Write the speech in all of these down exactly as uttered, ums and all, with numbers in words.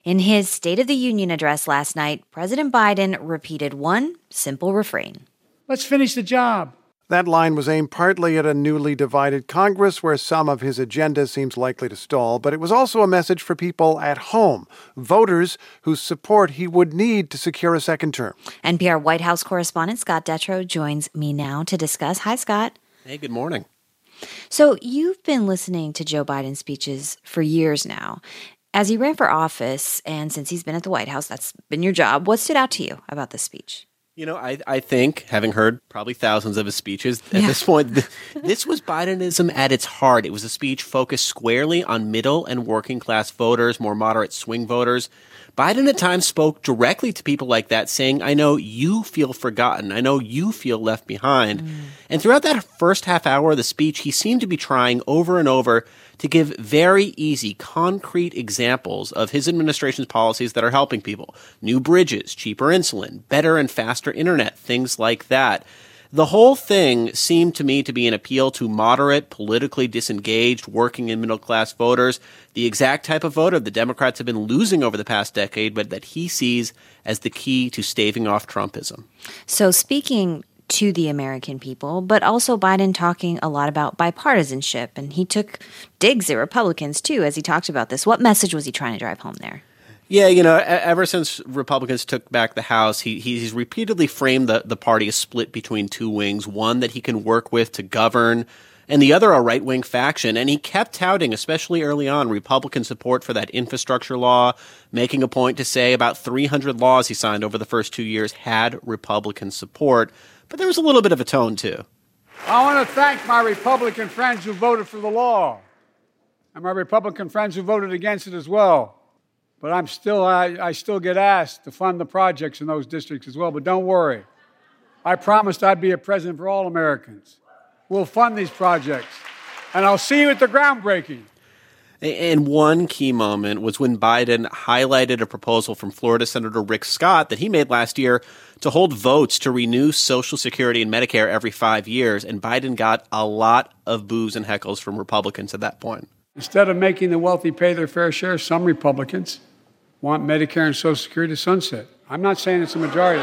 In his State of the Union address last night, President Biden repeated one simple refrain. Let's finish the job. That line was aimed partly at a newly divided Congress where some of his agenda seems likely to stall, but it was also a message for people at home, voters whose support he would need to secure a second term. N P R White House correspondent Scott Detrow joins me now to discuss. Hi, Scott. Hey, good morning. So you've been listening to Joe Biden's speeches for years now. As he ran for office and since he's been at the White House, that's been your job, what stood out to you about this speech? You know, I, I think, having heard probably thousands of his speeches at Yeah. this point, th- this was Bidenism at its heart. It was a speech focused squarely on middle and working class voters, more moderate swing voters. Biden at times spoke directly to people like that, saying, I know you feel forgotten. I know you feel left behind. Mm. And throughout that first half hour of the speech, he seemed to be trying over and over to give very easy, concrete examples of his administration's policies that are helping people. New bridges, cheaper insulin, better and faster internet, things like that. The whole thing seemed to me to be an appeal to moderate, politically disengaged, working and middle-class voters, the exact type of voter the Democrats have been losing over the past decade, but that he sees as the key to staving off Trumpism. So speaking to the American people, but also Biden talking a lot about bipartisanship, and he took digs at Republicans, too, as he talked about this. What message was he trying to drive home there? Yeah, you know, ever since Republicans took back the House, he, he's repeatedly framed the, the party as split between two wings, one that he can work with to govern, and the other a right-wing faction. And he kept touting, especially early on, Republican support for that infrastructure law, making a point to say about three hundred laws he signed over the first two years had Republican support. But there was a little bit of a tone, too. I want to thank my Republican friends who voted for the law and my Republican friends who voted against it as well. But I'm still, I, I still get asked to fund the projects in those districts as well. But don't worry. I promised I'd be a president for all Americans. We'll fund these projects. And I'll see you at the groundbreaking. And one key moment was when Biden highlighted a proposal from Florida Senator Rick Scott that he made last year to hold votes to renew Social Security and Medicare every five years. And Biden got a lot of boos and heckles from Republicans at that point. Instead of making the wealthy pay their fair share, some Republicans want Medicare and Social Security to sunset. I'm not saying it's a majority.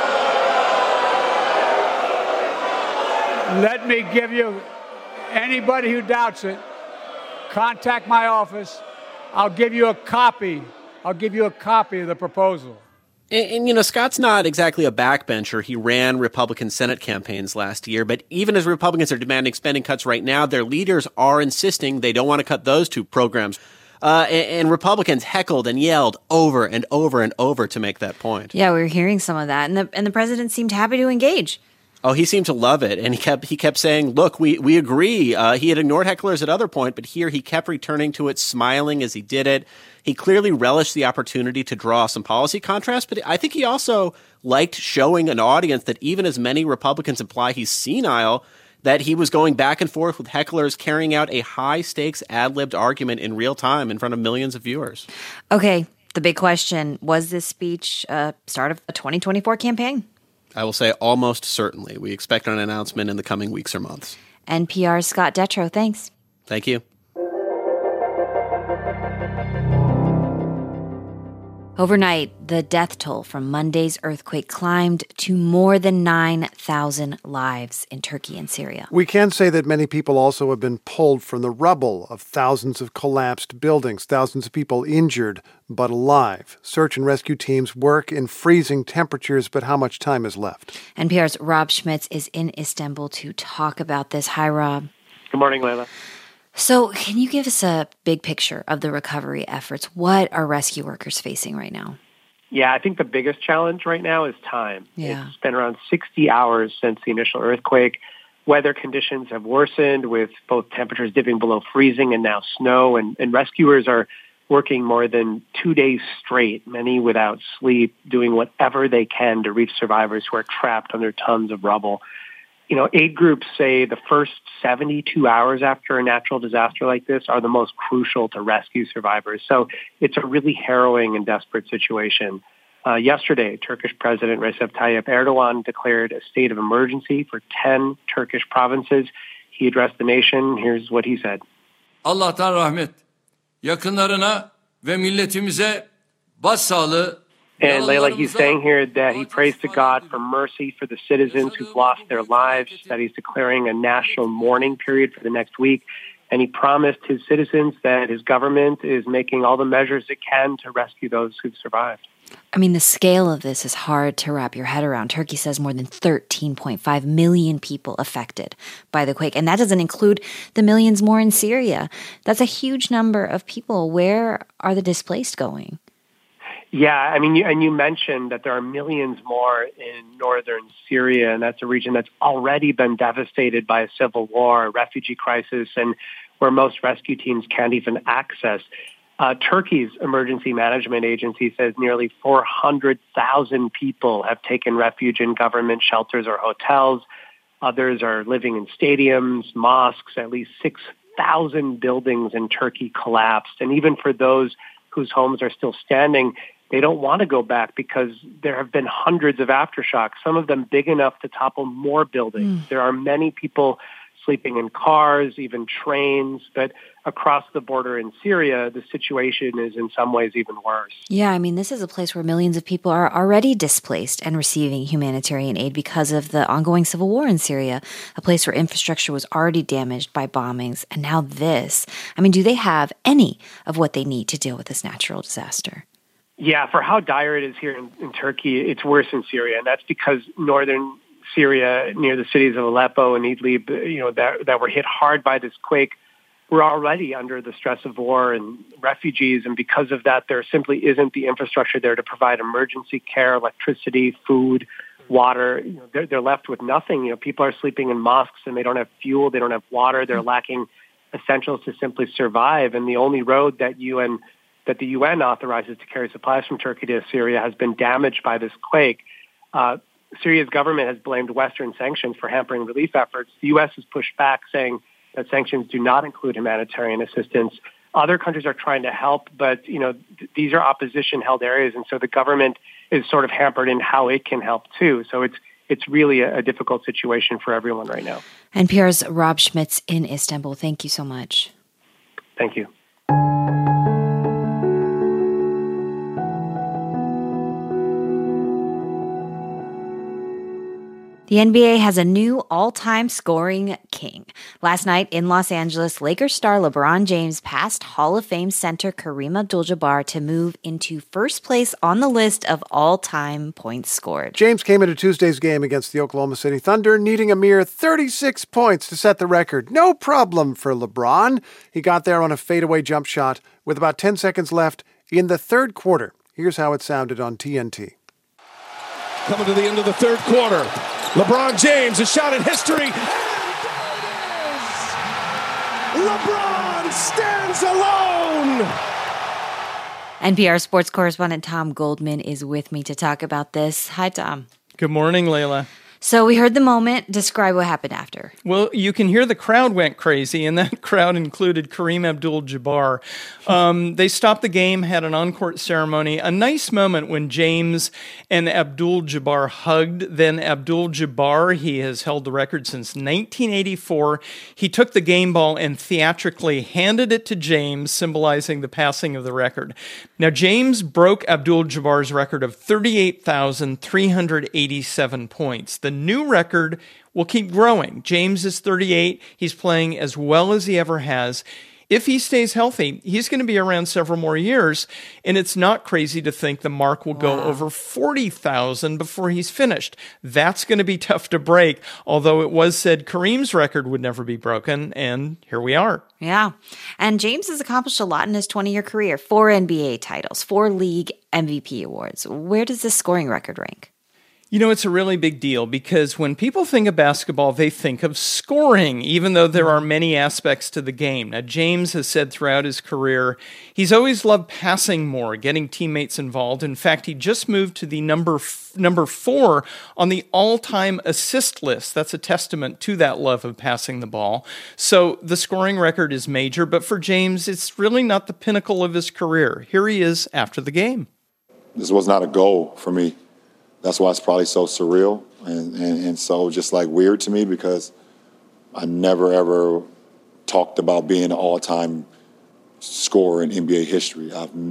Let me give you, anybody who doubts it, contact my office. I'll give you a copy. I'll give you a copy of the proposal. And, and, you know, Scott's not exactly a backbencher. He ran Republican Senate campaigns last year. But even as Republicans are demanding spending cuts right now, their leaders are insisting they don't want to cut those two programs. Uh, and, and Republicans heckled and yelled over and over and over to make that point. Yeah, we were hearing some of that. And the, and the president seemed happy to engage. Oh, he seemed to love it. And he kept he kept saying, look, we, we agree. Uh, he had ignored hecklers at other point, but here he kept returning to it, smiling as he did it. He clearly relished the opportunity to draw some policy contrast, but I think he also liked showing an audience that even as many Republicans imply he's senile, that he was going back and forth with hecklers, carrying out a high-stakes ad-libbed argument in real time in front of millions of viewers. Okay, the big question, was this speech uh, start of a twenty twenty-four campaign? I will say almost certainly. We expect an announcement in the coming weeks or months. N P R's Scott Detrow, thanks. Thank you. Overnight, the death toll from Monday's earthquake climbed to more than nine thousand lives in Turkey and Syria. We can say that many people also have been pulled from the rubble of thousands of collapsed buildings, thousands of people injured but alive. Search and rescue teams work in freezing temperatures, but how much time is left? N P R's Rob Schmitz is in Istanbul to talk about this. Hi, Rob. Good morning, Layla. So can you give us a big picture of the recovery efforts? What are rescue workers facing right now? Yeah, I think the biggest challenge right now is time. Yeah. It's been around sixty hours since the initial earthquake. Weather conditions have worsened with both temperatures dipping below freezing and now snow, and, and rescuers are working more than two days straight, many without sleep, doing whatever they can to reach survivors who are trapped under tons of rubble. You know, aid groups say the first seventy-two hours after a natural disaster like this are the most crucial to rescue survivors. So it's a really harrowing and desperate situation. Uh, yesterday, Turkish President Recep Tayyip Erdogan declared a state of emergency for ten Turkish provinces. He addressed the nation. Here's what he said. Allah'tan rahmet, yakınlarına ve milletimize And Layla, he's saying here that he prays to God for mercy for the citizens who've lost their lives, that he's declaring a national mourning period for the next week. And he promised his citizens that his government is making all the measures it can to rescue those who've survived. I mean, the scale of this is hard to wrap your head around. Turkey says more than thirteen point five million people affected by the quake. And that doesn't include the millions more in Syria. That's a huge number of people. Where are the displaced going? Yeah, I mean, you, and you mentioned that there are millions more in northern Syria, and that's a region that's already been devastated by a civil war, a refugee crisis, and where most rescue teams can't even access. Uh, Turkey's emergency management agency says nearly four hundred thousand people have taken refuge in government shelters or hotels. Others are living in stadiums, mosques. At least six thousand buildings in Turkey collapsed. And even for those whose homes are still standing, they don't want to go back because there have been hundreds of aftershocks, some of them big enough to topple more buildings. Mm. There are many people sleeping in cars, even trains, but across the border in Syria, the situation is in some ways even worse. Yeah, I mean, this is a place where millions of people are already displaced and receiving humanitarian aid because of the ongoing civil war in Syria, a place where infrastructure was already damaged by bombings. And now this. I mean, do they have any of what they need to deal with this natural disaster? Yeah, for how dire it is here in, in Turkey, it's worse in Syria. And that's because northern Syria, near the cities of Aleppo and Idlib, you know, that, that were hit hard by this quake, were already under the stress of war and refugees. And because of that, there simply isn't the infrastructure there to provide emergency care, electricity, food, water. You know, they're, they're left with nothing. You know, people are sleeping in mosques and they don't have fuel, they don't have water, they're lacking essentials to simply survive. And the only road that U N that the U N authorizes to carry supplies from Turkey to Syria has been damaged by this quake. Uh, Syria's government has blamed Western sanctions for hampering relief efforts. The U S has pushed back, saying that sanctions do not include humanitarian assistance. Other countries are trying to help, but you know th- these are opposition-held areas, and so the government is sort of hampered in how it can help too. So it's it's really a, a difficult situation for everyone right now. N P R's Rob Schmitz in Istanbul. Thank you so much. Thank you. The N B A has a new all-time scoring king. Last night in Los Angeles, Lakers star LeBron James passed Hall of Fame center Kareem Abdul-Jabbar to move into first place on the list of all-time points scored. James came into Tuesday's game against the Oklahoma City Thunder, needing a mere thirty-six points to set the record. No problem for LeBron. He got there on a fadeaway jump shot with about ten seconds left in the third quarter. Here's how it sounded on T N T. Coming to the end of the third quarter. LeBron James, a shot in history. LeBron stands alone. N P R sports correspondent Tom Goldman is with me to talk about this. Hi, Tom. Good morning, Layla. So we heard the moment. Describe what happened after. Well, you can hear the crowd went crazy, and that crowd included Kareem Abdul-Jabbar. Um, they stopped the game, had an on-court ceremony. A nice moment when James and Abdul-Jabbar hugged. Then Abdul-Jabbar, he has held the record since nineteen eighty-four. He took the game ball and theatrically handed it to James, symbolizing the passing of the record. Now, James broke Abdul-Jabbar's record of thirty-eight thousand three hundred eighty-seven points. The new record will keep growing. James is thirty-eight. He's playing as well as he ever has. If he stays healthy, he's going to be around several more years, and it's not crazy to think the mark will go wow. over forty thousand before he's finished. That's going to be tough to break, although it was said Kareem's record would never be broken, and here we are. Yeah, and James has accomplished a lot in his twenty-year career. Four N B A titles, four league M V P awards. Where does this scoring record rank? You know, it's a really big deal because when people think of basketball, they think of scoring, even though there are many aspects to the game. Now, James has said throughout his career, he's always loved passing more, getting teammates involved. In fact, he just moved to the number f- number four on the all-time assist list. That's a testament to that love of passing the ball. So the scoring record is major, but for James, it's really not the pinnacle of his career. Here he is after the game. This was not a goal for me. That's why it's probably so surreal and, and, and so just like weird to me because I never, ever talked about being an all-time scorer in N B A history. I've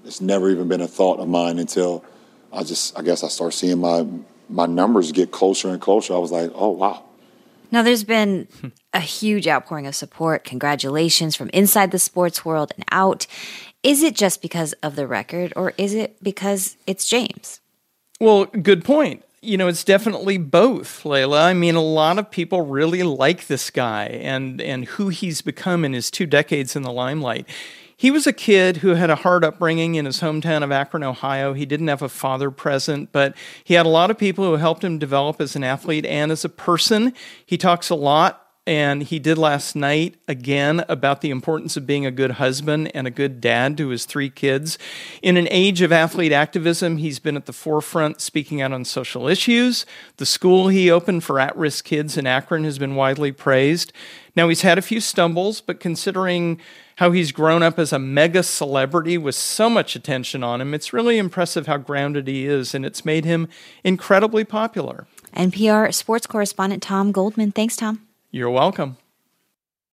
it's never even been a thought of mine until I just, I guess I started seeing my my numbers get closer and closer. I was like, oh, wow. Now, there's been a huge outpouring of support, congratulations from inside the sports world and out. Is it just because of the record, or is it because it's James? Well, good point. You know, it's definitely both, Layla. I mean, a lot of people really like this guy and, and who he's become in his two decades in the limelight. He was a kid who had a hard upbringing in his hometown of Akron, Ohio. He didn't have a father present, but he had a lot of people who helped him develop as an athlete and as a person. He talks a lot, and he did last night again about the importance of being a good husband and a good dad to his three kids. In an age of athlete activism, he's been at the forefront speaking out on social issues. The school he opened for at-risk kids in Akron has been widely praised. Now, he's had a few stumbles, but considering how he's grown up as a mega celebrity with so much attention on him, it's really impressive how grounded he is, and it's made him incredibly popular. N P R sports correspondent Tom Goldman. Thanks, Tom. You're welcome.